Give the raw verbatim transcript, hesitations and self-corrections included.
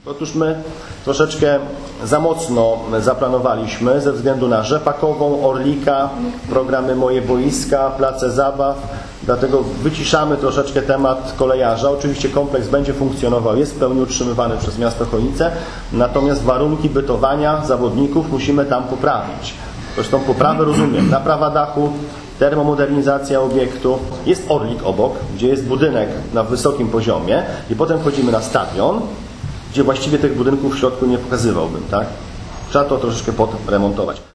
Otóż my troszeczkę za mocno zaplanowaliśmy ze względu na Rzepakową, Orlika, programy Moje Boiska, place zabaw. Dlatego wyciszamy troszeczkę temat kolejarza. Oczywiście kompleks będzie funkcjonował, jest w pełni utrzymywany przez miasto Chojnice, natomiast warunki bytowania zawodników musimy tam poprawić. Zresztą poprawę rozumiem, naprawa dachu, termomodernizacja obiektu. Jest Orlik obok, gdzie jest budynek na wysokim poziomie i potem wchodzimy na stadion, gdzie właściwie tych budynków w środku nie pokazywałbym, tak? Trzeba to troszeczkę podremontować.